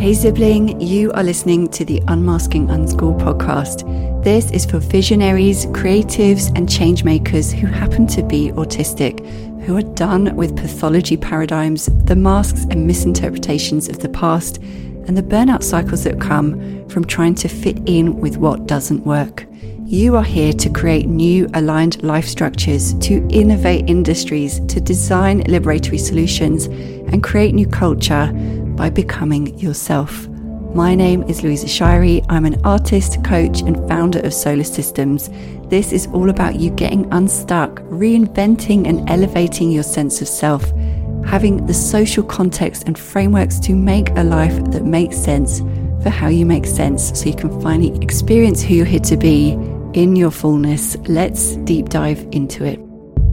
Hey sibling, you are listening to the Unmasking Unschooled podcast. This is for visionaries, creatives and change makers who happen to be autistic, who are done with pathology paradigms, the masks and misinterpretations of the past, and the burnout cycles that come from trying to fit in with what doesn't work. You are here to create new aligned life structures, to innovate industries, to design liberatory solutions and create new culture by becoming yourself. My name is Louisa Shirey. I'm an artist, coach and founder of Solar Systems. This is all about you getting unstuck, reinventing and elevating your sense of self, having the social context and frameworks to make a life that makes sense for how you make sense so you can finally experience who you're here to be in your fullness. Let's deep dive into it.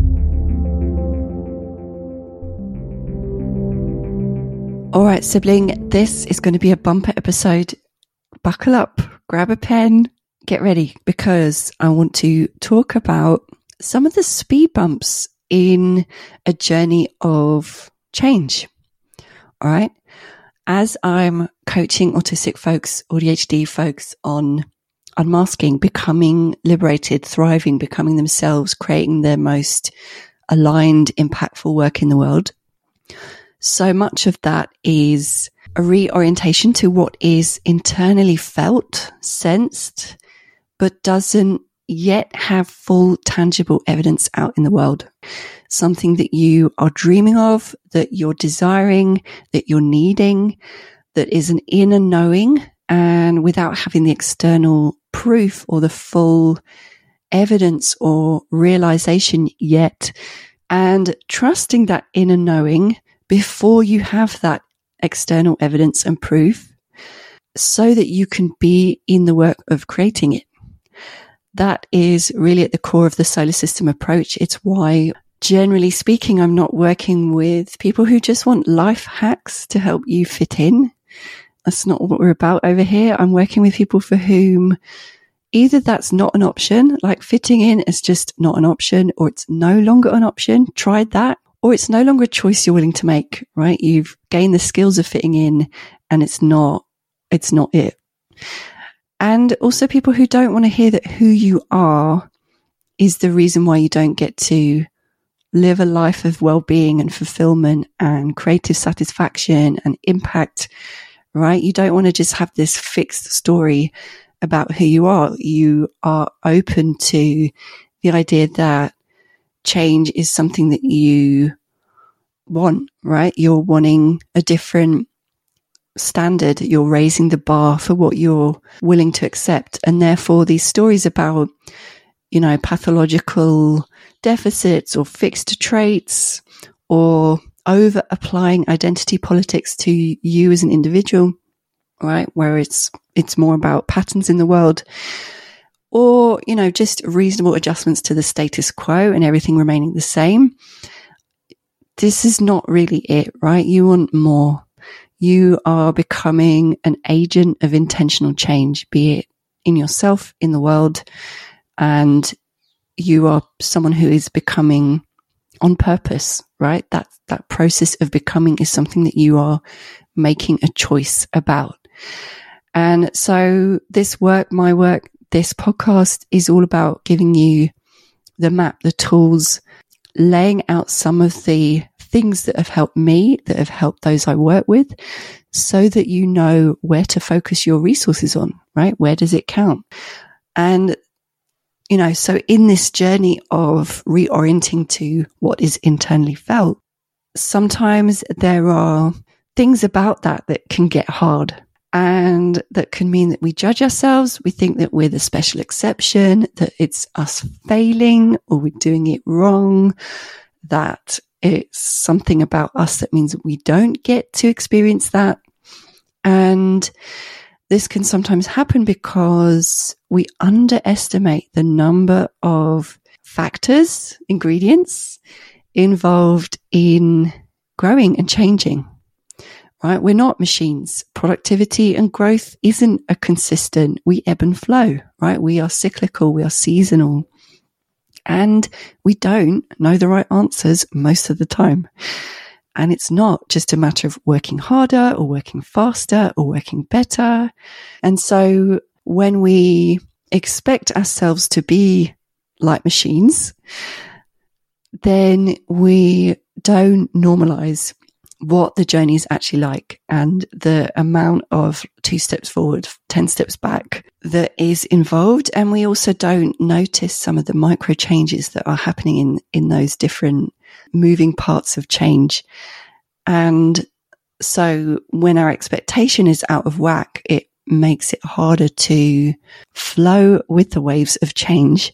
All right, sibling, this is going to be a bumper episode. Buckle up, grab a pen, get ready, because I want to talk about some of the speed bumps in a journey of change. All right. As I'm coaching autistic folks, ADHD folks on unmasking, becoming liberated, thriving, becoming themselves, creating their most aligned, impactful work in the world, so much of that is a reorientation to what is internally felt, sensed, but doesn't yet have full tangible evidence out in the world. Something that you are dreaming of, that you're desiring, that you're needing, that is an inner knowing, and without having the external proof or the full evidence or realization yet, and trusting that inner knowing before you have that external evidence and proof so that you can be in the work of creating it. That is really at the core of the solar system approach. It's why, generally speaking, I'm not working with people who just want life hacks to help you fit in. That's not what we're about over here. I'm working with people for whom either that's not an option, like fitting in is just not an option, or it's no longer an option. Tried that. Or it's no longer a choice you're willing to make, right? You've gained the skills of fitting in and it's not it. And also people who don't want to hear that who you are is the reason why you don't get to live a life of well-being and fulfillment and creative satisfaction and impact, right? You don't want to just have this fixed story about who you are. You are open to the idea that change is something that you want, right? You're wanting a different standard. You're raising the bar for what you're willing to accept. And therefore these stories about, pathological deficits or fixed traits or over applying identity politics to you as an individual, right? Where it's more about patterns in the world, or, just reasonable adjustments to the status quo and everything remaining the same. This is not really it, right? You want more. You are becoming an agent of intentional change, be it in yourself, in the world, and you are someone who is becoming on purpose, right? That process of becoming is something that you are making a choice about. And so this work, my work, this podcast is all about giving you the map, the tools, laying out some of the things that have helped me, that have helped those I work with, so that you know where to focus your resources on, right? Where does it count? And, so in this journey of reorienting to what is internally felt, sometimes there are things about that can get hard. And that can mean that we judge ourselves. We think that we're the special exception, that it's us failing or we're doing it wrong, that it's something about us that means that we don't get to experience that. And this can sometimes happen because we underestimate the number of factors, ingredients involved in growing and changing. Right? We're not machines. Productivity and growth isn't a consistent, we ebb and flow, right? We are cyclical, we are seasonal, and we don't know the right answers most of the time. And it's not just a matter of working harder or working faster or working better. And so when we expect ourselves to be like machines, then we don't normalize what the journey is actually like and the amount of 2 steps forward, 10 steps back that is involved. And we also don't notice some of the micro changes that are happening in those different moving parts of change. And so when our expectation is out of whack, it makes it harder to flow with the waves of change.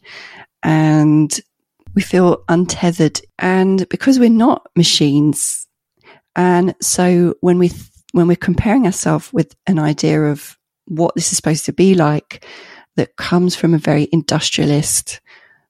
And we feel untethered. And because we're not machines, and so when we're comparing ourselves with an idea of what this is supposed to be like that comes from a very industrialist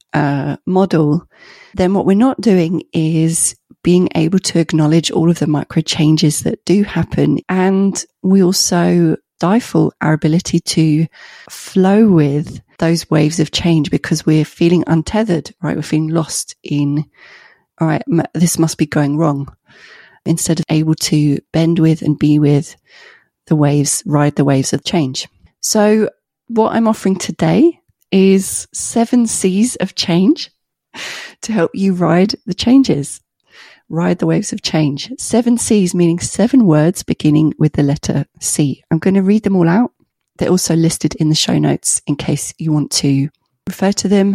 model, then what we're not doing is being able to acknowledge all of the micro changes that do happen. And we also stifle our ability to flow with those waves of change because we're feeling untethered, right? We're feeling lost in, all right, this must be going wrong, instead of able to bend with and be with the waves, ride the waves of change. So what I'm offering today is 7 C's of change to help you ride the changes, ride the waves of change. 7 C's meaning 7 words beginning with the letter C. I'm going to read them all out. They're also listed in the show notes in case you want to refer to them.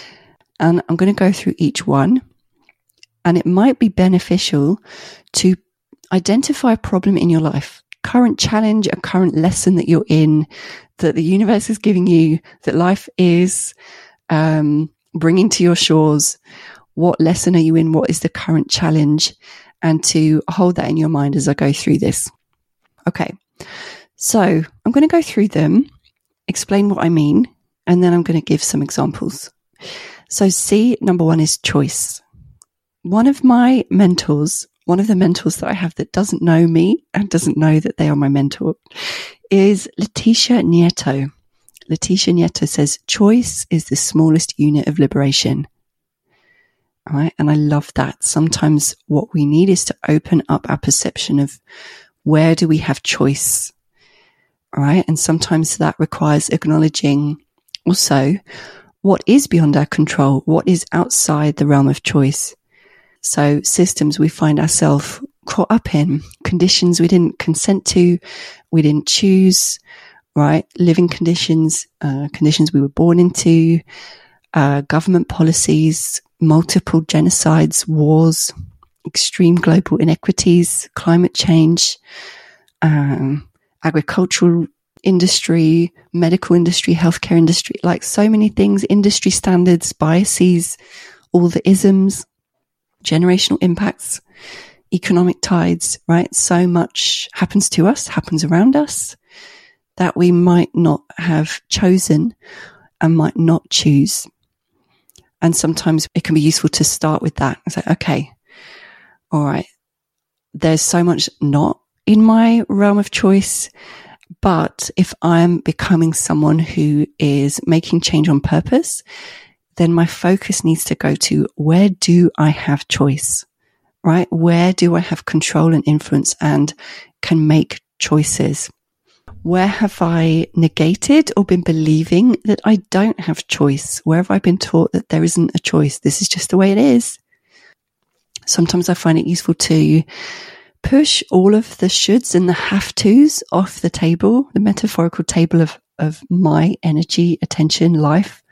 And I'm going to go through each one. And it might be beneficial to identify a problem in your life, current challenge, a current lesson that you're in, that the universe is giving you, that life is bringing to your shores. What lesson are you in? What is the current challenge? And to hold that in your mind as I go through this. Okay, so I'm going to go through them, explain what I mean, and then I'm going to give some examples. So C, number 1 is choice. One of the mentors that I have that doesn't know me and doesn't know that they are my mentor is Leticia Nieto. Leticia Nieto says, choice is the smallest unit of liberation. All right. And I love that. Sometimes what we need is to open up our perception of where do we have choice? All right. And sometimes that requires acknowledging also what is beyond our control, what is outside the realm of choice. So systems we find ourselves caught up in, conditions we didn't consent to, we didn't choose, right? Living conditions, conditions we were born into, government policies, multiple genocides, wars, extreme global inequities, climate change, agricultural industry, medical industry, healthcare industry, like so many things, industry standards, biases, all the isms, generational impacts, economic tides, right? So much happens to us, happens around us that we might not have chosen and might not choose. And sometimes it can be useful to start with that and say, okay, all right, there's so much not in my realm of choice, but if I'm becoming someone who is making change on purpose, then my focus needs to go to where do I have choice, right? Where do I have control and influence and can make choices? Where have I negated or been believing that I don't have choice? Where have I been taught that there isn't a choice? This is just the way it is. Sometimes I find it useful to push all of the shoulds and the have-tos off the table, the metaphorical table of my energy, attention, life,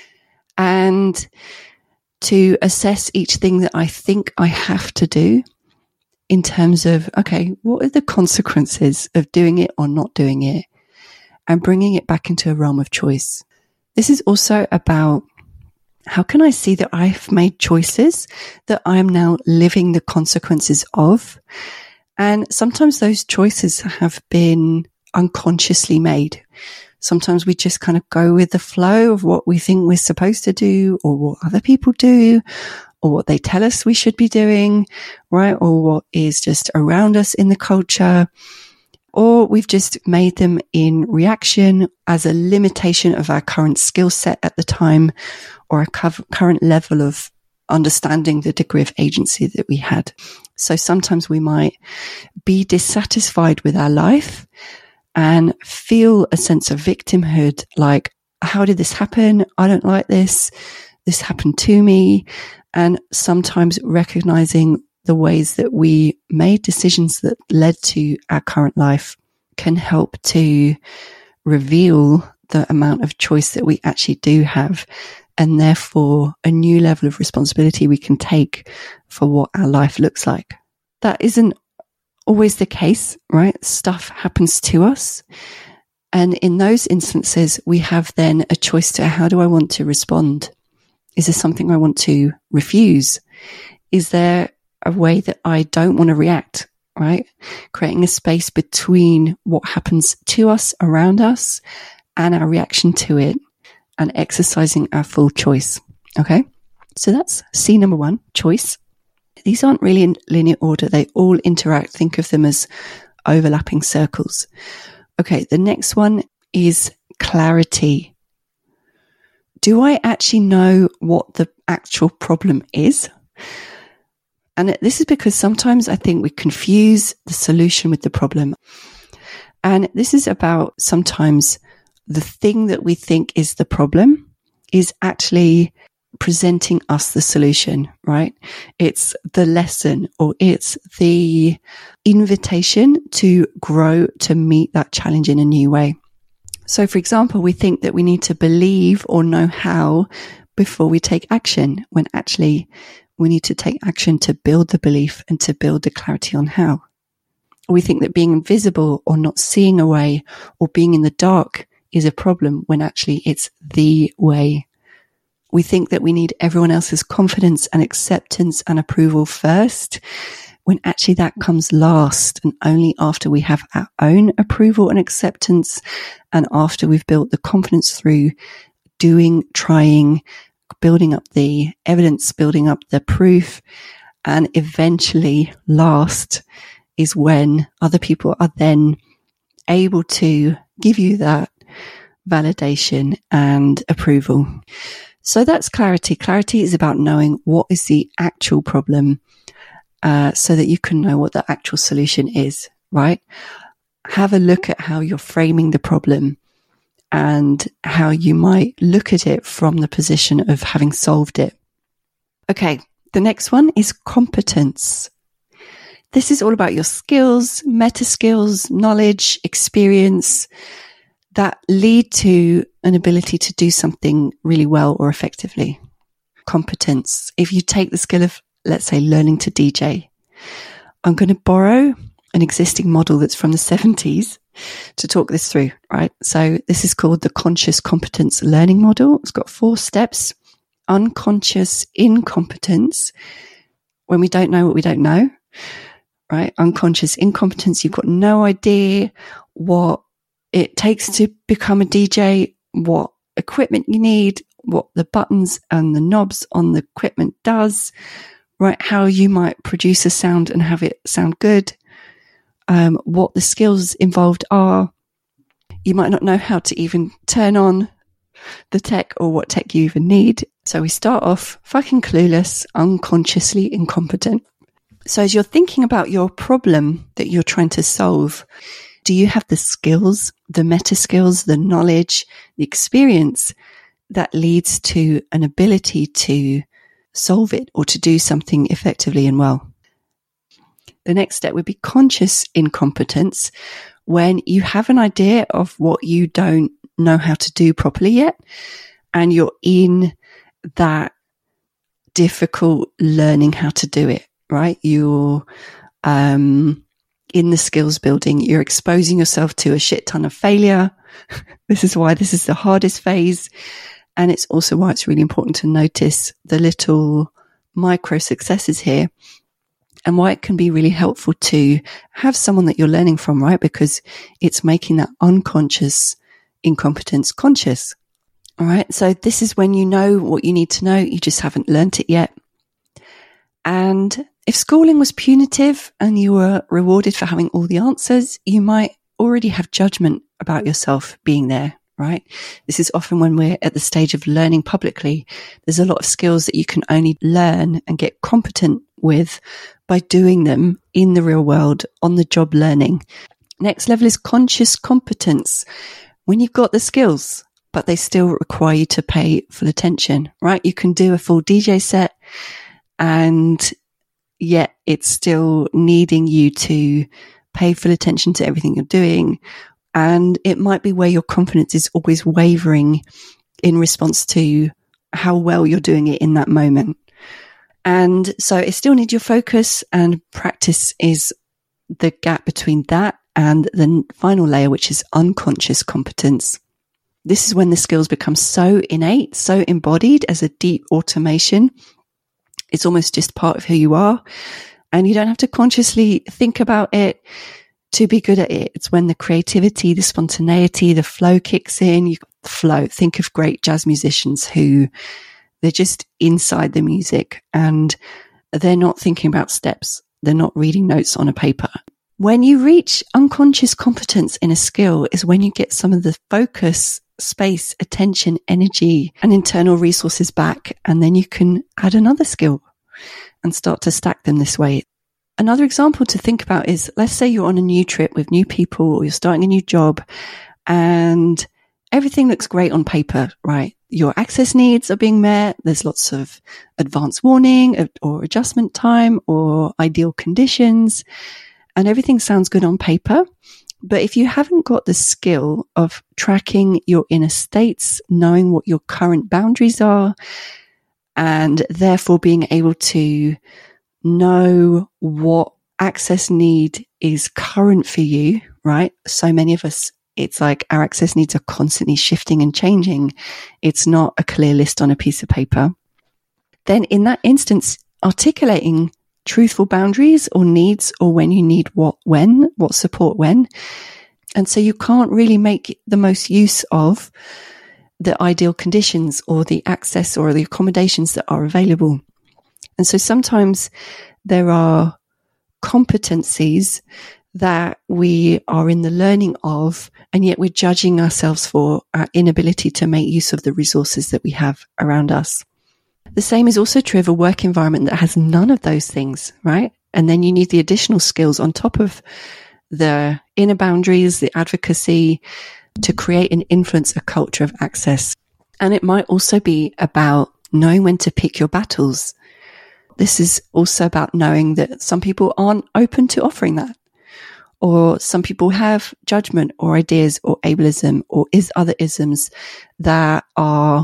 and to assess each thing that I think I have to do in terms of, okay, what are the consequences of doing it or not doing it, and bringing it back into a realm of choice. This is also about how can I see that I've made choices that I am now living the consequences of. And sometimes those choices have been unconsciously made. Sometimes we just kind of go with the flow of what we think we're supposed to do, or what other people do, or what they tell us we should be doing, right? Or what is just around us in the culture. Or we've just made them in reaction as a limitation of our current skill set at the time, or our current level of understanding the degree of agency that we had. So sometimes we might be dissatisfied with our life and feel a sense of victimhood, like, how did this happen? I don't like this. This happened to me. And sometimes recognizing the ways that we made decisions that led to our current life can help to reveal the amount of choice that we actually do have, and therefore a new level of responsibility we can take for what our life looks like. That isn't always the case, right? Stuff happens to us. And in those instances, we have then a choice to, how do I want to respond? Is there something I want to refuse? Is there a way that I don't want to react, right? Creating a space between what happens to us, around us, and our reaction to it, and exercising our full choice. Okay. So that's C number 1, choice. These aren't really in linear order. They all interact. Think of them as overlapping circles. Okay. The next one is clarity. Do I actually know what the actual problem is? And this is because sometimes I think we confuse the solution with the problem. And this is about sometimes the thing that we think is the problem is actually presenting us the solution, right? It's the lesson, or it's the invitation to grow, to meet that challenge in a new way. So, for example, we think that we need to believe or know how before we take action, when actually we need to take action to build the belief and to build the clarity on how. We think that being invisible or not seeing a way or being in the dark is a problem, when actually it's the way. We think that we need everyone else's confidence and acceptance and approval first, when actually that comes last, and only after we have our own approval and acceptance, and after we've built the confidence through doing, trying, building up the evidence, building up the proof, and eventually last is when other people are then able to give you that validation and approval. So that's clarity. Clarity is about knowing what is the actual problem, so that you can know what the actual solution is, right? Have a look at how you're framing the problem and how you might look at it from the position of having solved it. Okay, the next one is competence. This is all about your skills, meta skills, knowledge, experience that lead to an ability to do something really well or effectively. Competence. If you take the skill of, let's say, learning to DJ, I'm going to borrow an existing model that's from the 70s to talk this through, right? So this is called the conscious competence learning model. It's got 4 steps. Unconscious incompetence, when we don't know what we don't know, right? Unconscious incompetence, you've got no idea what it takes to become a DJ, what equipment you need, what the buttons and the knobs on the equipment does, right? How you might produce a sound and have it sound good, what the skills involved are. You might not know how to even turn on the tech or what tech you even need. So we start off fucking clueless, unconsciously incompetent. So as you're thinking about your problem that you're trying to solve, do you have the skills, the meta skills, the knowledge, the experience that leads to an ability to solve it or to do something effectively and well? The next step would be conscious incompetence, when you have an idea of what you don't know how to do properly yet, and you're in that difficult learning how to do it, right? You're in the skills building, you're exposing yourself to a shit ton of failure. This is why this is the hardest phase. And it's also why it's really important to notice the little micro successes here, and why it can be really helpful to have someone that you're learning from, right? Because it's making that unconscious incompetence conscious. All right. So this is when you know what you need to know. You just haven't learnt it yet. And if schooling was punitive and you were rewarded for having all the answers, you might already have judgment about yourself being there, right? This is often when we're at the stage of learning publicly. There's a lot of skills that you can only learn and get competent with by doing them in the real world, on the job learning. Next level is conscious competence. When you've got the skills, but they still require you to pay full attention, right? You can do a full DJ set and yet it's still needing you to pay full attention to everything you're doing. And it might be where your confidence is always wavering in response to how well you're doing it in that moment. And so it still needs your focus, and practice is the gap between that and the final layer, which is unconscious competence. This is when the skills become so innate, so embodied as a deep automation. It's almost just part of who you are, and you don't have to consciously think about it to be good at it. It's when the creativity, the spontaneity, the flow kicks in. Flow. Think of great jazz musicians who they're just inside the music and they're not thinking about steps. They're not reading notes on a paper. When you reach unconscious competence in a skill is when you get some of the focus, space, attention, energy, and internal resources back. And then you can add another skill and start to stack them this way. Another example to think about is, let's say you're on a new trip with new people, or you're starting a new job and everything looks great on paper, right? Your access needs are being met. There's lots of advance warning or adjustment time or ideal conditions, and everything sounds good on paper. But if you haven't got the skill of tracking your inner states, knowing what your current boundaries are, and therefore being able to know what access need is current for you, right? So many of us, it's like our access needs are constantly shifting and changing. It's not a clear list on a piece of paper. Then in that instance, articulating truthful boundaries or needs, or when you need what support when. And so you can't really make the most use of the ideal conditions or the access or the accommodations that are available. And so sometimes there are competencies that we are in the learning of, and yet we're judging ourselves for our inability to make use of the resources that we have around us. The same is also true of a work environment that has none of those things, right? And then you need the additional skills on top of the inner boundaries, the advocacy, to create and influence a culture of access. And it might also be about knowing when to pick your battles. This is also about knowing that some people aren't open to offering that, or some people have judgment or ideas or ableism or other isms that are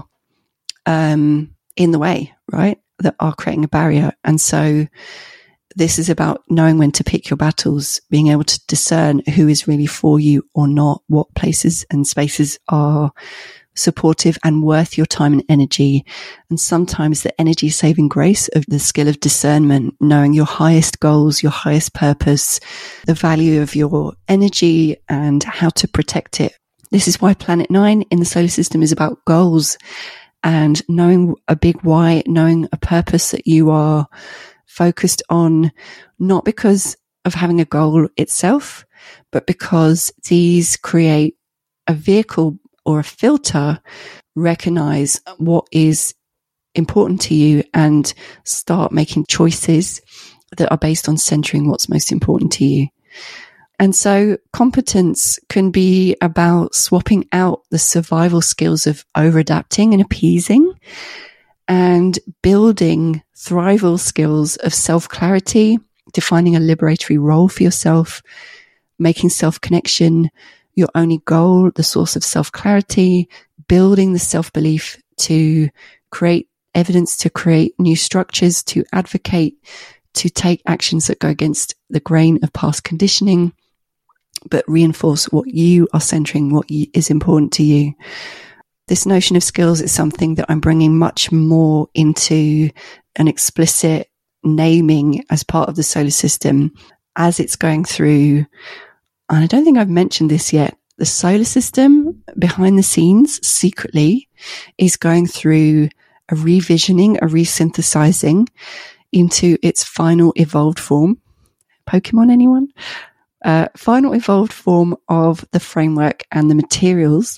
in the way, right? That are creating a barrier. And so this is about knowing when to pick your battles, being able to discern who is really for you or not, what places and spaces are supportive and worth your time and energy. And sometimes the energy saving grace of the skill of discernment, knowing your highest goals, your highest purpose, the value of your energy and how to protect it. This is why Planet 9 in the solar system is about goals and knowing a big why, knowing a purpose that you are focused on, not because of having a goal itself, but because these create a vehicle or a filter, recognize what is important to you and start making choices that are based on centering what's most important to you. And so competence can be about swapping out the survival skills of over-adapting and appeasing and building thrival skills of self-clarity, defining a liberatory role for yourself, making self-connection your only goal, the source of self-clarity, building the self-belief to create evidence, to create new structures, to advocate, to take actions that go against the grain of past conditioning, but reinforce what you are centering, what is important to you. This notion of skills is something that I'm bringing much more into an explicit naming as part of the solar system as it's going through. And I don't think I've mentioned this yet. The solar system behind the scenes secretly is going through a revisioning, a resynthesizing into its final evolved form. Pokemon, anyone? Final evolved form of the framework and the materials.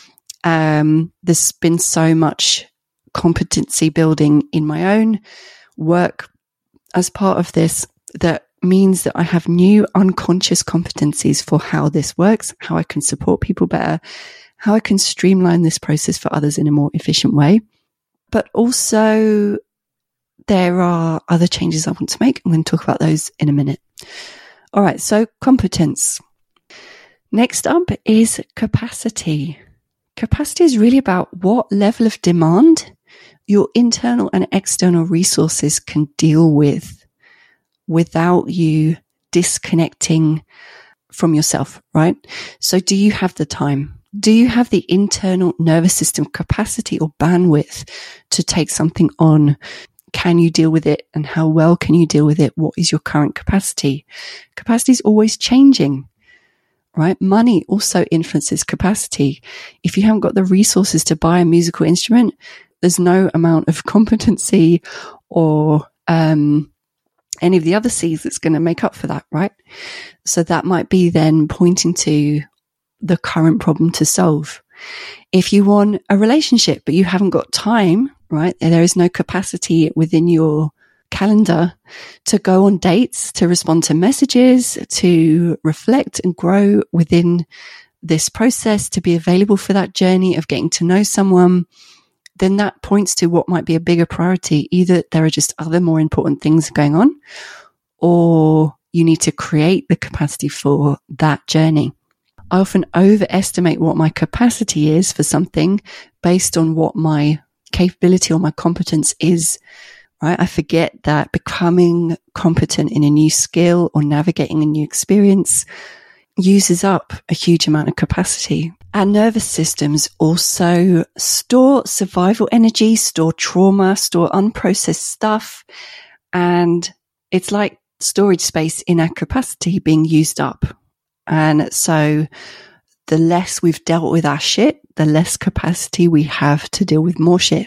There's been so much competency building in my own work as part of this that means that I have new unconscious competencies for how this works, how I can support people better, how I can streamline this process for others in a more efficient way. But also there are other changes I want to make. I'm going to talk about those in a minute. All right, so competence. Next up is capacity. Capacity is really about what level of demand your internal and external resources can deal with without you disconnecting from yourself, right? So do you have the time? Do you have the internal nervous system capacity or bandwidth to take something on? Can you deal with it? And how well can you deal with it? What is your current capacity? Capacity is always changing, right? Money also influences capacity. If you haven't got the resources to buy a musical instrument, there's no amount of competency or any of the other C's that's going to make up for that, right? So that might be then pointing to the current problem to solve. If you want a relationship, but you haven't got time, right? There is no capacity within your calendar to go on dates, to respond to messages, to reflect and grow within this process, to be available for that journey of getting to know someone, then that points to what might be a bigger priority. Either there are just other more important things going on, or you need to create the capacity for that journey. I often overestimate what my capacity is for something based on what my capability or my competence is, right? I forget that becoming competent in a new skill or navigating a new experience uses up a huge amount of capacity. Our nervous systems also store survival energy, store trauma, store unprocessed stuff. And it's like storage space in our capacity being used up. And so the less we've dealt with our shit, the less capacity we have to deal with more shit.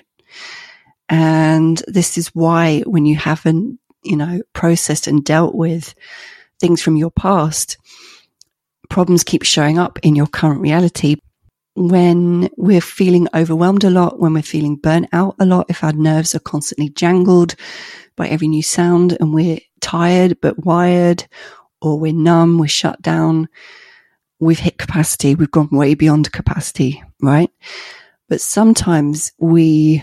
And this is why when you haven't, processed and dealt with things from your past, problems keep showing up in your current reality. When we're feeling overwhelmed a lot, when we're feeling burnt out a lot, if our nerves are constantly jangled by every new sound and we're tired but wired, or we're numb, we're shut down, we've hit capacity, we've gone way beyond capacity, right? But sometimes we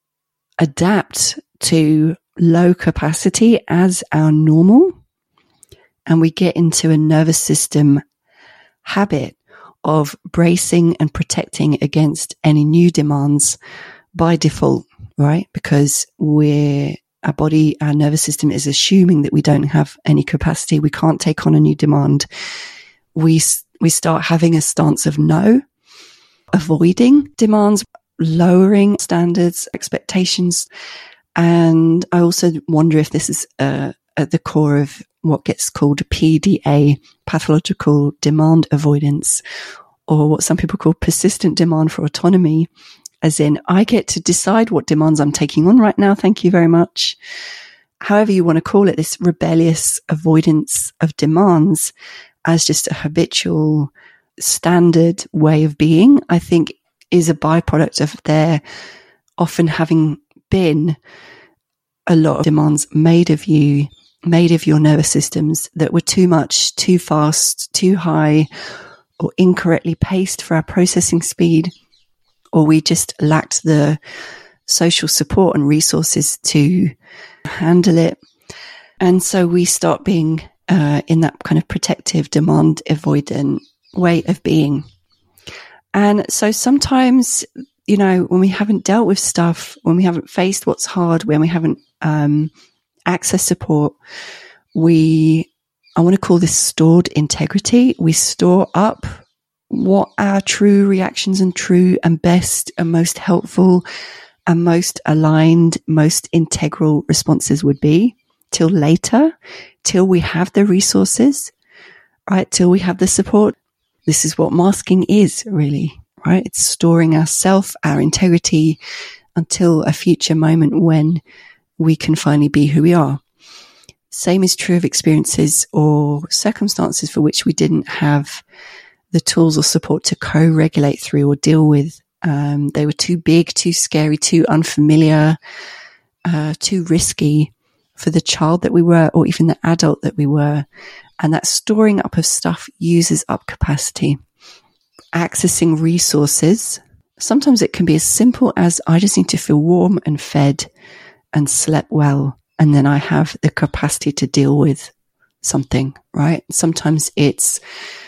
adapt to low capacity as our normal, and we get into a nervous system habit of bracing and protecting against any new demands by default, right? Because our body, our nervous system is assuming that we don't have any capacity. We can't take on a new demand. We start having a stance of no, avoiding demands, lowering standards, expectations. And I also wonder if this is at the core of what gets called PDA, pathological demand avoidance, or what some people call persistent demand for autonomy, as in, I get to decide what demands I'm taking on right now. Thank you very much. However you want to call it, this rebellious avoidance of demands as just a habitual standard way of being, I think is a byproduct of there often having been a lot of demands made of you, made of your nervous systems that were too much, too fast, too high, or incorrectly paced for our processing speed, or we just lacked the social support and resources to handle it. And so we start being in that kind of protective, demand avoidant way of being. And so sometimes, when we haven't dealt with stuff, when we haven't faced what's hard, when we haven't accessed support, I want to call this stored integrity. We store up what our true reactions and true and best and most helpful and most aligned, most integral responses would be till later, till we have the resources, right? Till we have the support. This is what masking is really, right? It's storing ourself, our integrity until a future moment when we can finally be who we are. Same is true of experiences or circumstances for which we didn't have the tools or support to co-regulate through or deal with. They were too big, too scary, too unfamiliar, too risky for the child that we were, or even the adult that we were. And that storing up of stuff uses up capacity. Accessing resources. Sometimes it can be as simple as I just need to feel warm and fed and slept well. And then I have the capacity to deal with something, right? Sometimes it's,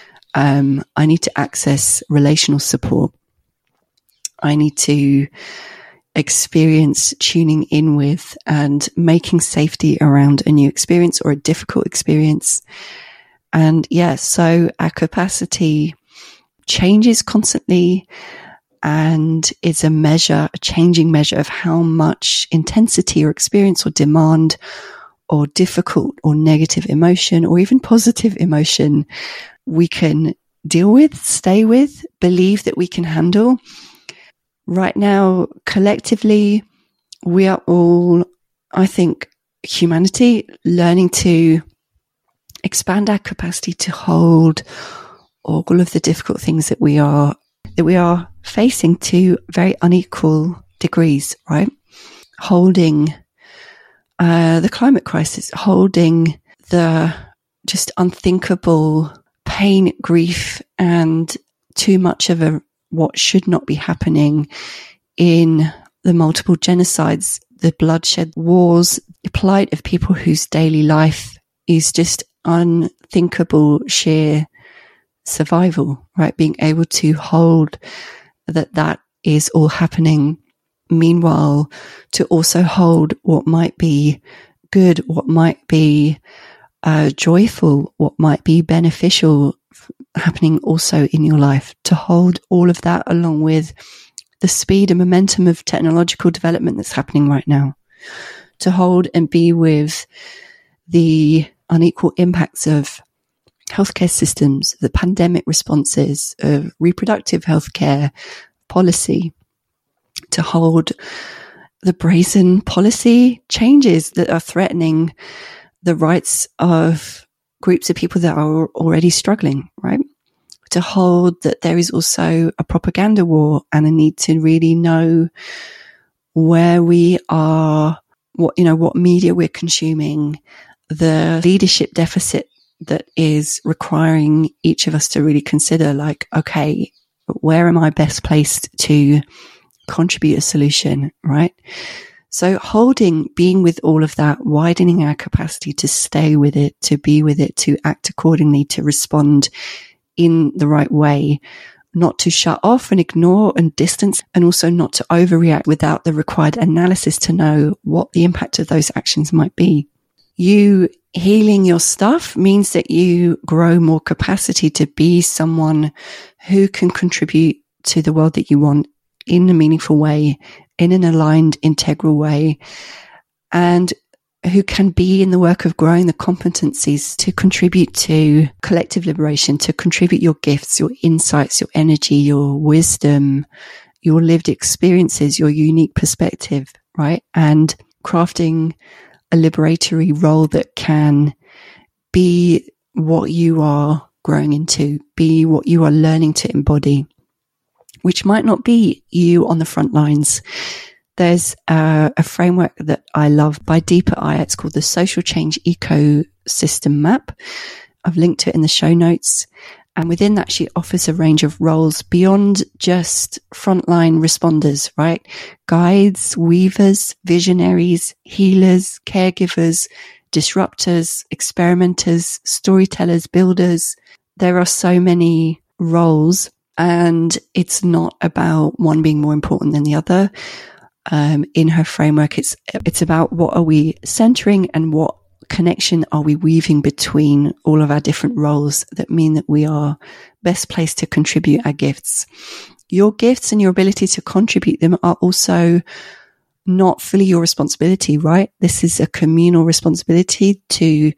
I need to access relational support. I need to experience tuning in with and making safety around a new experience or a difficult experience. And yeah, so our capacity changes constantly, and it's a changing measure of how much intensity or experience or demand or difficult or negative emotion or even positive emotion we can deal with, stay with, believe that we can handle. Right now, collectively, we are all, I think, humanity learning to expand our capacity to hold all of the difficult things that we are facing to very unequal degrees, right? Holding the climate crisis, holding the just unthinkable pain, grief, and too much of what should not be happening in the multiple genocides, the bloodshed, wars, the plight of people whose daily life is just unthinkable sheer survival, right? Being able to hold that is all happening. Meanwhile, to also hold what might be good, what might be joyful, what might be beneficial happening also in your life, to hold all of that along with the speed and momentum of technological development that's happening right now, to hold and be with the unequal impacts of healthcare systems, the pandemic responses, of reproductive healthcare policy, to hold the brazen policy changes that are threatening the rights of groups of people that are already struggling, right? To hold that there is also a propaganda war and a need to really know where we are, what media we're consuming, the leadership deficit that is requiring each of us to really consider, like, okay, where am I best placed to contribute a solution, right? So holding, being with all of that, widening our capacity to stay with it, to be with it, to act accordingly, to respond in the right way, not to shut off and ignore and distance, and also not to overreact without the required analysis to know what the impact of those actions might be. You healing your stuff means that you grow more capacity to be someone who can contribute to the world that you want in a meaningful way, in an aligned, integral way, and who can be in the work of growing the competencies to contribute to collective liberation, to contribute your gifts, your insights, your energy, your wisdom, your lived experiences, your unique perspective, right? And crafting a liberatory role that can be what you are growing into, be what you are learning to embody, which might not be you on the front lines. There's a framework that I love by Deepa Iyer. It's called the Social Change Ecosystem Map. I've linked to it in the show notes. And within that, she offers a range of roles beyond just frontline responders, right? Guides, weavers, visionaries, healers, caregivers, disruptors, experimenters, storytellers, builders. There are so many roles, and it's not about one being more important than the other. In her framework, it's about what are we centering and what connection are we weaving between all of our different roles that mean that we are best placed to contribute our gifts. Your gifts and your ability to contribute them are also not fully your responsibility, right? This is a communal responsibility to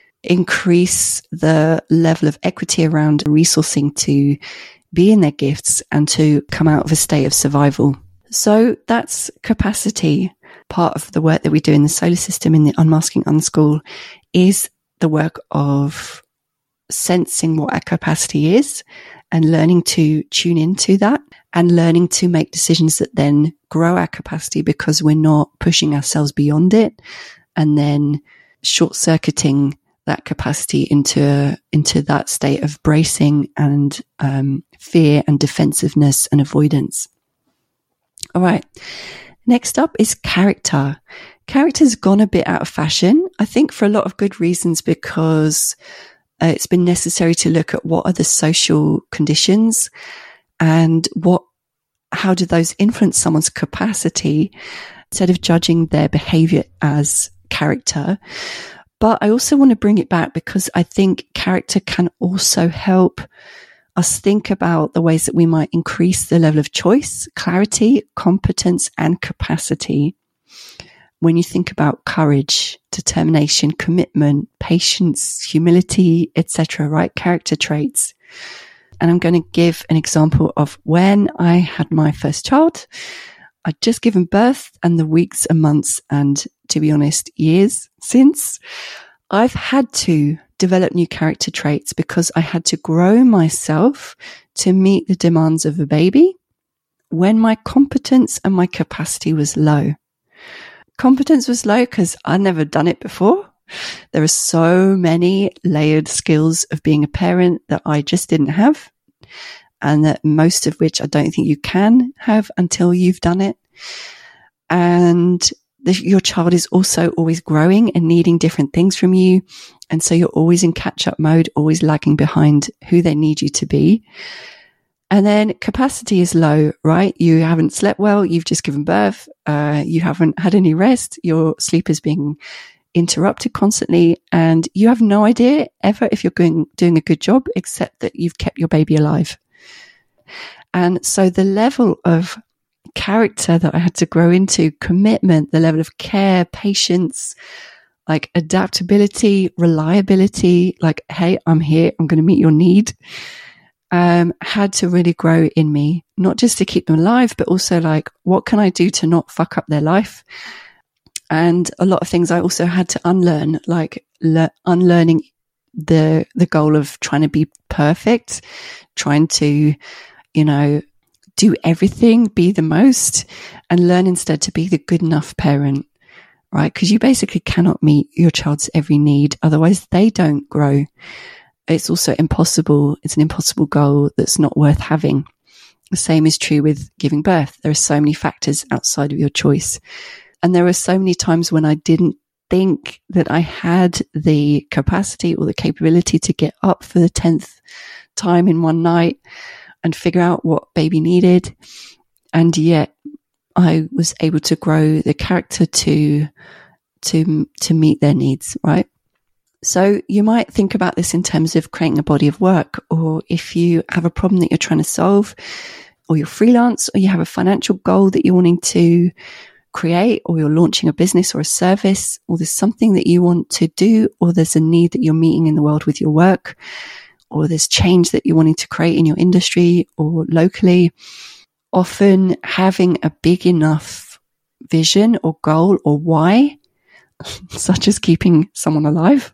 increase the level of equity around resourcing to be in their gifts and to come out of a state of survival. So that's capacity. Part of the work that we do in the solar system in the Unmasking Unschool is the work of sensing what our capacity is and learning to tune into that and learning to make decisions that then grow our capacity because we're not pushing ourselves beyond it and then short circuiting that capacity into that state of bracing and fear and defensiveness and avoidance. All right. Next up is character. Character's gone a bit out of fashion, I think, for a lot of good reasons, because it's been necessary to look at what are the social conditions and how do those influence someone's capacity, instead of judging their behavior as character. But I also want to bring it back because I think character can also help us think about the ways that we might increase the level of choice, clarity, competence, and capacity. When you think about courage, determination, commitment, patience, humility, etc., right? Character traits. And I'm going to give an example of when I had my first child. I'd just given birth, and the weeks and months and, to be honest, years since, I've had to develop new character traits because I had to grow myself to meet the demands of a baby when my competence and my capacity was low. Competence was low because I'd never done it before. There are so many layered skills of being a parent that I just didn't have, and that most of which I don't think you can have until you've done it. And your child is also always growing and needing different things from you. And so you're always in catch-up mode, always lagging behind who they need you to be. And then capacity is low, right? You haven't slept well. You've just given birth. You haven't had any rest. Your sleep is being interrupted constantly. And you have no idea ever if you're doing a good job, except that you've kept your baby alive. And so the level of character that I had to grow into, commitment, the level of care, patience, like adaptability, reliability, like, hey, I'm here, I'm going to meet your need, had to really grow in me, not just to keep them alive, but also like, what can I do to not fuck up their life? And a lot of things I also had to unlearn, like unlearning the goal of trying to be perfect, trying to, do everything, be the most, and learn instead to be the good enough parent, right? Because you basically cannot meet your child's every need. Otherwise they don't grow. It's also impossible. It's an impossible goal that's not worth having. The same is true with giving birth. There are so many factors outside of your choice. And there were so many times when I didn't think that I had the capacity or the capability to get up for the 10th time in one night and figure out what baby needed. And yet I was able to grow the character to meet their needs, right? So you might think about this in terms of creating a body of work, or if you have a problem that you're trying to solve, or you're freelance, or you have a financial goal that you're wanting to create, or you're launching a business or a service, or there's something that you want to do, or there's a need that you're meeting in the world with your work, or there's change that you're wanting to create in your industry or locally. Often having a big enough vision or goal or why, such as keeping someone alive,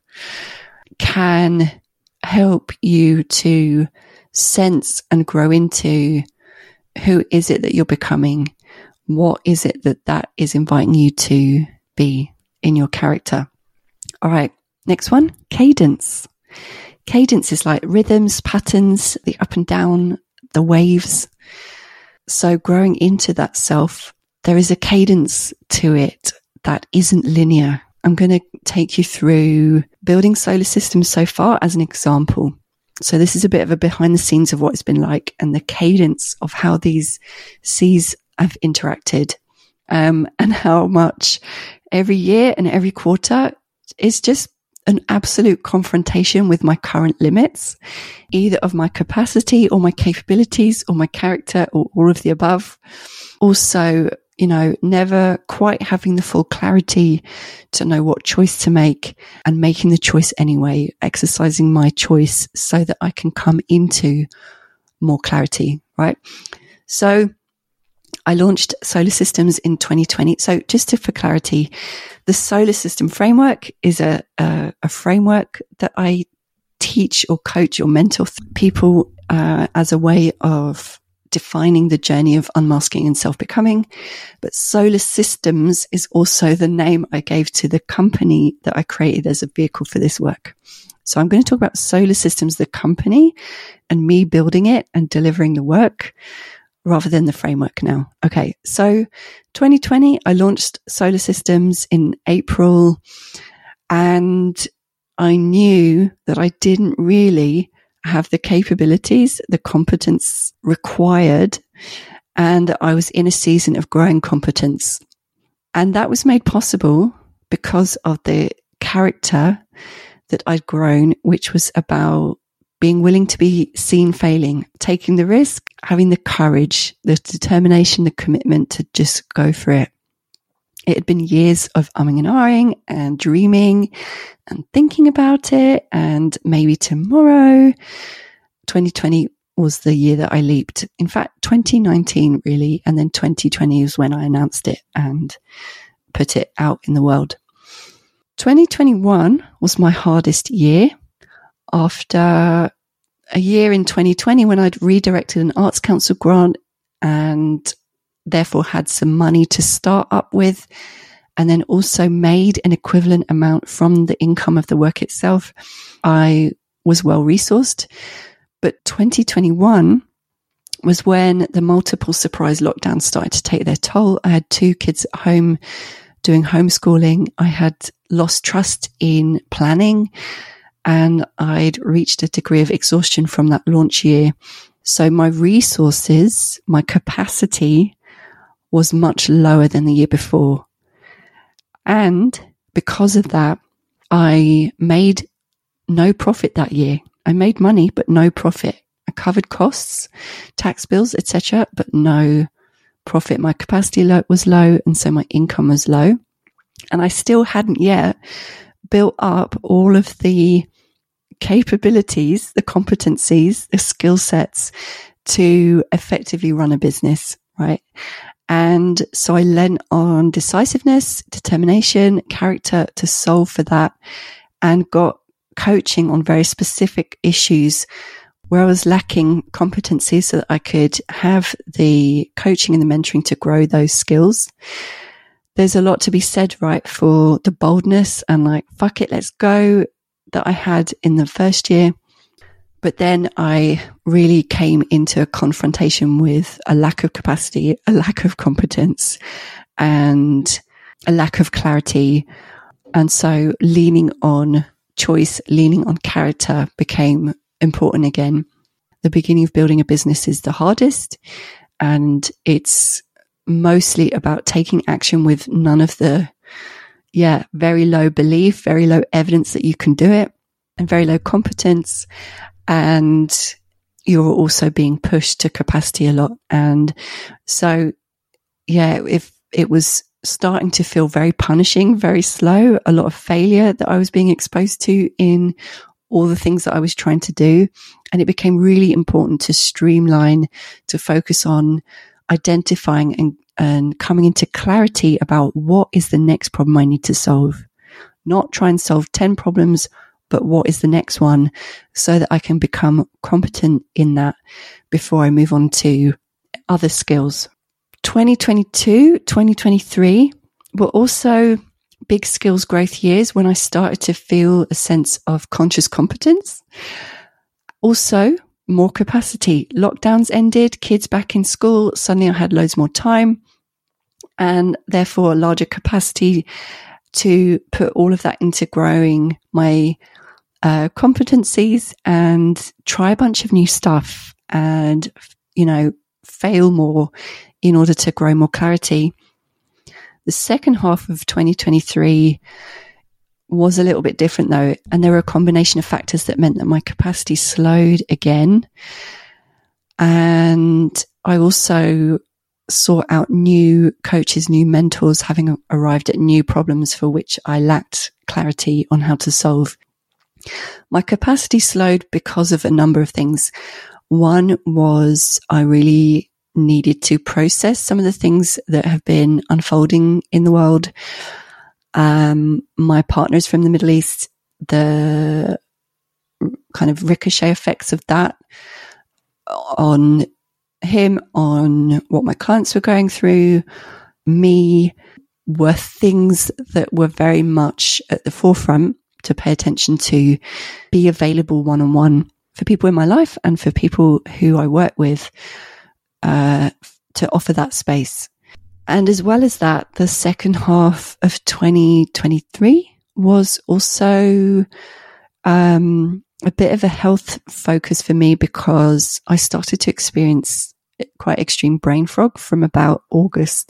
can help you to sense and grow into who is it that you're becoming? What is it that is inviting you to be in your character? All right, next one, cadence. Cadence is like rhythms, patterns, the up and down, the waves. So growing into that self, there is a cadence to it that isn't linear. I'm going to take you through building solar systems so far as an example. So this is a bit of a behind the scenes of what it's been like and the cadence of how these C's have interacted, and how much every year and every quarter is just an absolute confrontation with my current limits, either of my capacity or my capabilities or my character or all of the above. Also, never quite having the full clarity to know what choice to make and making the choice anyway, exercising my choice so that I can come into more clarity, right? So I launched Solar Systems in 2020. So just for clarity, the Solar System framework is a framework that I teach or coach or mentor people as a way of defining the journey of unmasking and self-becoming. But Solar Systems is also the name I gave to the company that I created as a vehicle for this work. So I'm going to talk about Solar Systems, the company, and me building it and delivering the work rather than the framework now. Okay, so 2020, I launched Solar Systems in April, and I knew that I didn't really have the capabilities, the competence required, and I was in a season of growing competence. And that was made possible because of the character that I'd grown, which was about being willing to be seen failing, taking the risk, having the courage, the determination, the commitment to just go for it. It had been years of umming and ahhing and dreaming and thinking about it and maybe tomorrow. 2020 was the year that I leaped. In fact, 2019 really, and then 2020 was when I announced it and put it out in the world. 2021 was my hardest year. After a year in 2020 when I'd redirected an Arts Council grant and therefore had some money to start up with, and then also made an equivalent amount from the income of the work itself, I was well resourced. But 2021 was when the multiple surprise lockdowns started to take their toll. I had 2 kids at home doing homeschooling. I had lost trust in planning, and I'd reached a degree of exhaustion from that launch year. So my resources, my capacity was much lower than the year before. And because of that, I made no profit that year. I made money, but no profit. I covered costs, tax bills, etc., but no profit. My capacity was low, and so my income was low. And I still hadn't yet built up all of the capabilities, the competencies, the skill sets to effectively run a business, right? And so I lent on decisiveness, determination, character to solve for that, and got coaching on very specific issues where I was lacking competency so that I could have the coaching and the mentoring to grow those skills. There's a lot to be said, right, for the boldness and like, fuck it, let's go that I had in the first year. But then I really came into a confrontation with a lack of capacity, a lack of competence, and a lack of clarity. And so leaning on choice, leaning on character became important again. The beginning of building a business is the hardest, and it's mostly about taking action with none of the, very low belief, very low evidence that you can do it, and very low competence. And you're also being pushed to capacity a lot. And so, if it was starting to feel very punishing, very slow, a lot of failure that I was being exposed to in all the things that I was trying to do. And it became really important to streamline, to focus on identifying and coming into clarity about what is the next problem I need to solve. Not try and solve 10 problems, but what is the next one so that I can become competent in that before I move on to other skills. 2022, 2023 were also big skills growth years when I started to feel a sense of conscious competence. Also, more capacity. Lockdowns ended, kids back in school. Suddenly I had loads more time and therefore a larger capacity to put all of that into growing my competencies and try a bunch of new stuff and, fail more in order to grow more clarity. The second half of 2023 was a little bit different though, and there were a combination of factors that meant that my capacity slowed again. And I also sought out new coaches, new mentors, having arrived at new problems for which I lacked clarity on how to solve. My capacity slowed because of a number of things. One was I really needed to process some of the things that have been unfolding in the world. My partner's from the Middle East, the kind of ricochet effects of that on him on what my clients were going through, me, were things that were very much at the forefront to pay attention to, be available one-on-one for people in my life and for people who I work with, to offer that space. And as well as that, the second half of 2023 was also a bit of a health focus for me, because I started to experience quite extreme brain fog from about August,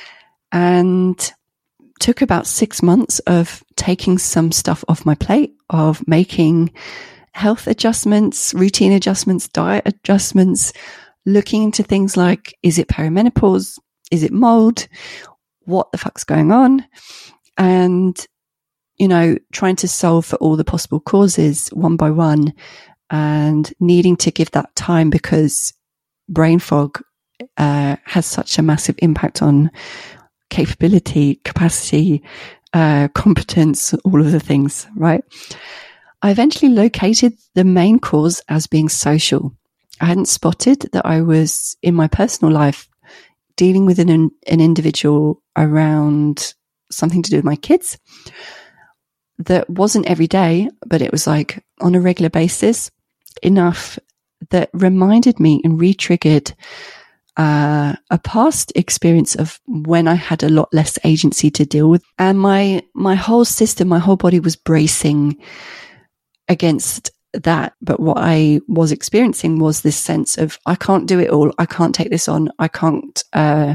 and took about 6 months of taking some stuff off my plate, of making health adjustments, routine adjustments, diet adjustments, looking into things like, is it perimenopause? Is it mold? What the fuck's going on? And, you know, trying to solve for all the possible causes one by one, and needing to give that time, because brain fog has such a massive impact on capability, capacity, competence, all of the things, right? I eventually located the main cause as being social. I hadn't spotted that I was, in my personal life, dealing with an individual around something to do with my kids that wasn't every day, but it was like on a regular basis, enough that reminded me and re-triggered a past experience of when I had a lot less agency to deal with. And my whole system, my whole body was bracing against that. But what I was experiencing was this sense of, I can't do it all. I can't take this on. I can't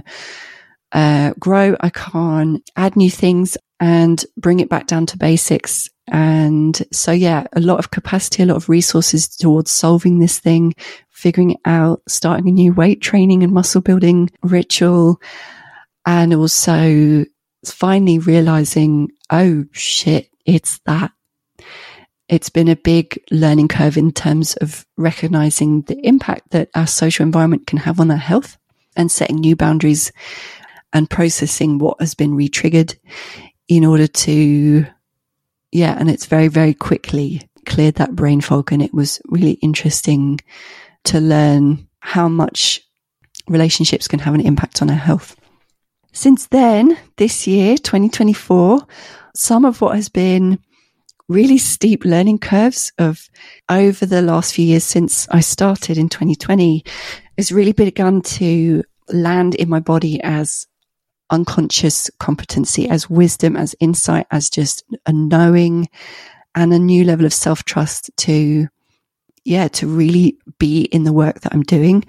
grow. I can't add new things and bring it back down to basics. And so, yeah, a lot of capacity, a lot of resources towards solving this thing, figuring it out, starting a new weight training and muscle building ritual. And also finally realizing, oh shit, it's that. It's been a big learning curve in terms of recognizing the impact that our social environment can have on our health, and setting new boundaries and processing what has been re-triggered in order to, and it's very, very quickly cleared that brain fog. And it was really interesting to learn how much relationships can have an impact on our health. Since then, this year, 2024, some of what has been really steep learning curves of over the last few years since I started in 2020 has really begun to land in my body as unconscious competency, as wisdom, as insight, as just a knowing and a new level of self-trust to really be in the work that I'm doing,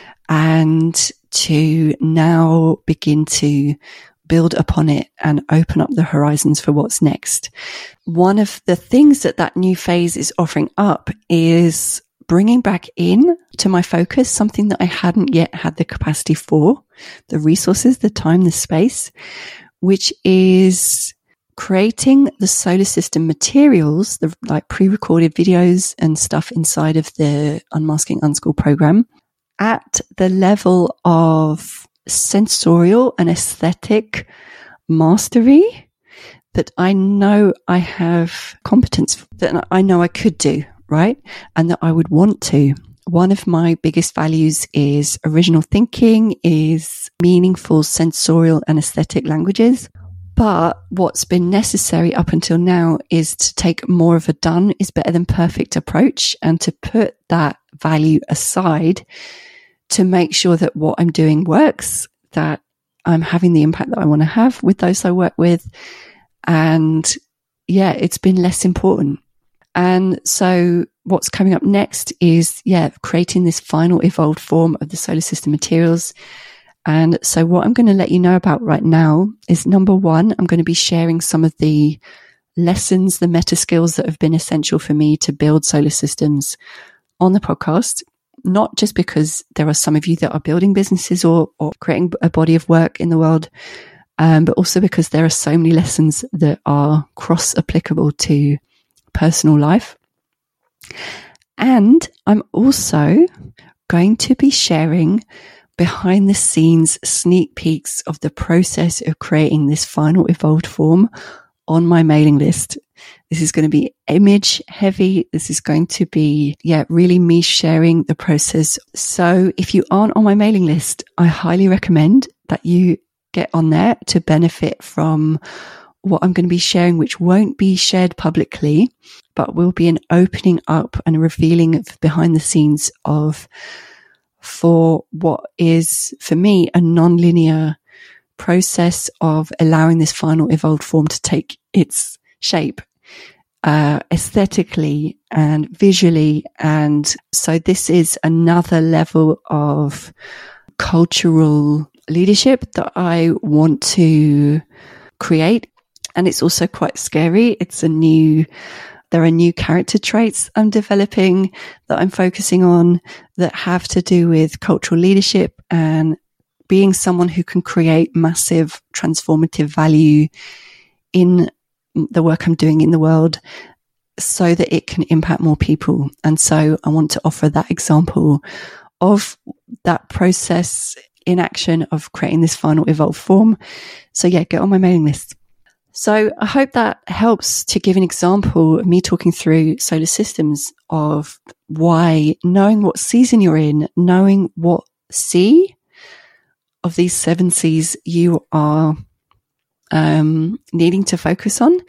and to now begin to build upon it and open up the horizons for what's next. One of the things that new phase is offering up is bringing back in to my focus something that I hadn't yet had the capacity for, the resources, the time, the space, which is creating the solar system materials, the like pre-recorded videos and stuff inside of the Unmasking Unschool program, at the level of sensorial and aesthetic mastery that I know I have competence, that I know I could do, right? And that I would want to. One of my biggest values is original thinking, is meaningful sensorial and aesthetic languages. But what's been necessary up until now is to take more of a done is better than perfect approach, and to put that value aside to make sure that what I'm doing works, that I'm having the impact that I want to have with those I work with. And it's been less important. And so what's coming up next is, creating this final evolved form of the solar system materials. And so what I'm going to let you know about right now is, number one, I'm going to be sharing some of the lessons, the meta skills that have been essential for me to build solar systems on the podcast. Not just because there are some of you that are building businesses or creating a body of work in the world, but also because there are so many lessons that are cross-applicable to personal life. And I'm also going to be sharing behind the scenes sneak peeks of the process of creating this final evolved form on my mailing list. This is going to be image heavy. This is going to be, really me sharing the process. So if you aren't on my mailing list, I highly recommend that you get on there to benefit from what I'm going to be sharing, which won't be shared publicly, but will be an opening up and a revealing of behind the scenes for what is, for me, a non-linear process of allowing this final evolved form to take its shape, aesthetically and visually. And so this is another level of cultural leadership that I want to create. And it's also quite scary. There are new character traits I'm developing that I'm focusing on that have to do with cultural leadership and being someone who can create massive transformative value in the work I'm doing in the world so that it can impact more people. And so I want to offer that example of that process in action of creating this final evolved form. So get on my mailing list. So I hope that helps to give an example of me talking through solar systems of why knowing what season you're in, knowing what C of these 7 C's you are needing to focus on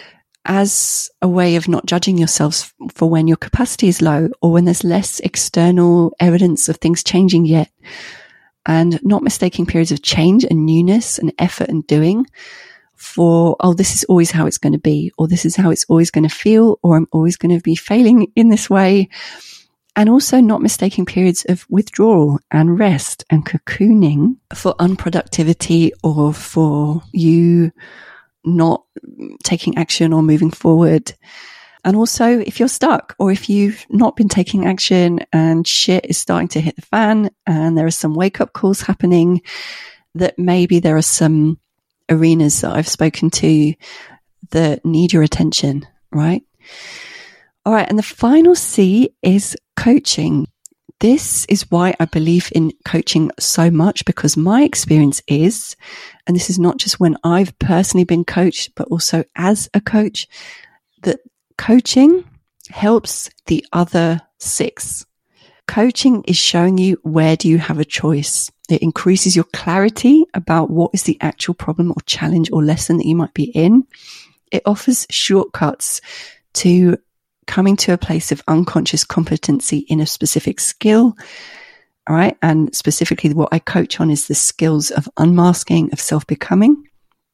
as a way of not judging yourselves for when your capacity is low or when there's less external evidence of things changing yet, and not mistaking periods of change and newness and effort and doing for, this is always how it's going to be, or this is how it's always going to feel, or I'm always going to be failing in this way. And also not mistaking periods of withdrawal and rest and cocooning for unproductivity or for you not taking action or moving forward. And also if you're stuck or if you've not been taking action and shit is starting to hit the fan and there are some wake up calls happening, that maybe there are some arenas that I've spoken to that need your attention, right? All right. And the final C is coaching. This is why I believe in coaching so much, because my experience is, and this is not just when I've personally been coached, but also as a coach, that coaching helps the other 6. Coaching is showing you where do you have a choice. It increases your clarity about what is the actual problem or challenge or lesson that you might be in. It offers shortcuts to coming to a place of unconscious competency in a specific skill. All right. And specifically what I coach on is the skills of unmasking, of self-becoming.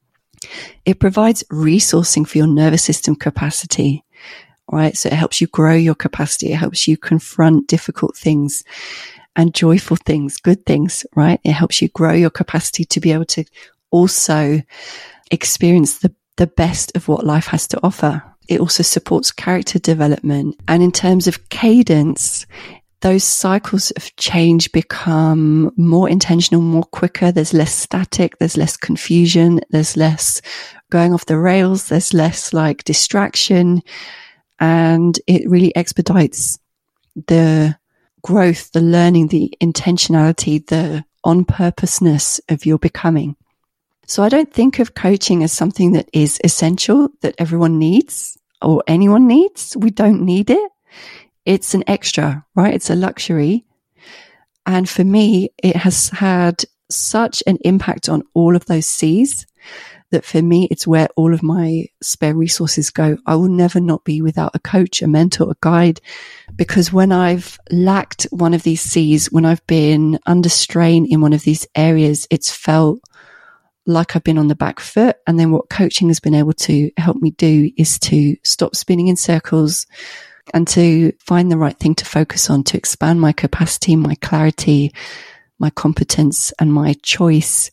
It provides resourcing for your nervous system capacity. Right. So it helps you grow your capacity. It helps you confront difficult things and joyful things, good things, right? It helps you grow your capacity to be able to also experience the best of what life has to offer. It also supports character development. And in terms of cadence, those cycles of change become more intentional, more quicker. There's less static. There's less confusion. There's less going off the rails. There's less distraction. And it really expedites the growth, the learning, the intentionality, the on-purposeness of your becoming. So I don't think of coaching as something that is essential, that everyone needs or anyone needs. We don't need it. It's an extra, right? It's a luxury. And for me, it has had such an impact on all of those C's that for me, it's where all of my spare resources go. I will never not be without a coach, a mentor, a guide, because when I've lacked one of these C's, when I've been under strain in one of these areas, it's felt like I've been on the back foot. And then what coaching has been able to help me do is to stop spinning in circles and to find the right thing to focus on, to expand my capacity, my clarity, my competence, and my choice.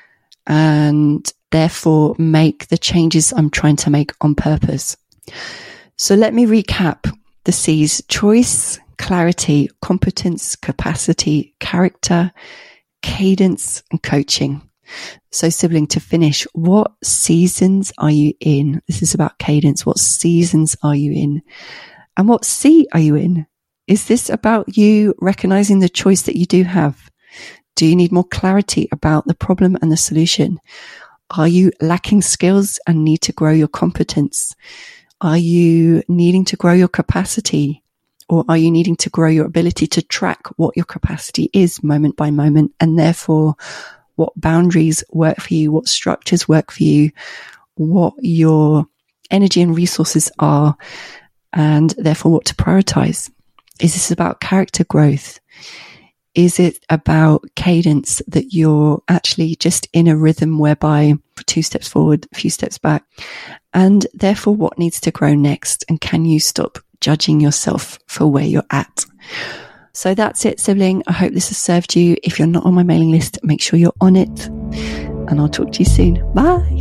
And therefore make the changes I'm trying to make on purpose. So let me recap the C's: choice, clarity, competence, capacity, character, cadence, and coaching. So sibling, to finish, what seasons are you in? This is about cadence. What seasons are you in? And what C are you in? Is this about you recognizing the choice that you do have? Do you need more clarity about the problem and the solution? Are you lacking skills and need to grow your competence? Are you needing to grow your capacity? Or are you needing to grow your ability to track what your capacity is moment by moment, and therefore what boundaries work for you, what structures work for you, what your energy and resources are, and therefore what to prioritize? Is this about character growth? Is it about cadence, that you're actually just in a rhythm whereby 2 steps forward, a few steps back? And therefore, what needs to grow next? And can you stop judging yourself for where you're at? So that's it, sibling. I hope this has served you. If you're not on my mailing list, make sure you're on it. And I'll talk to you soon. Bye.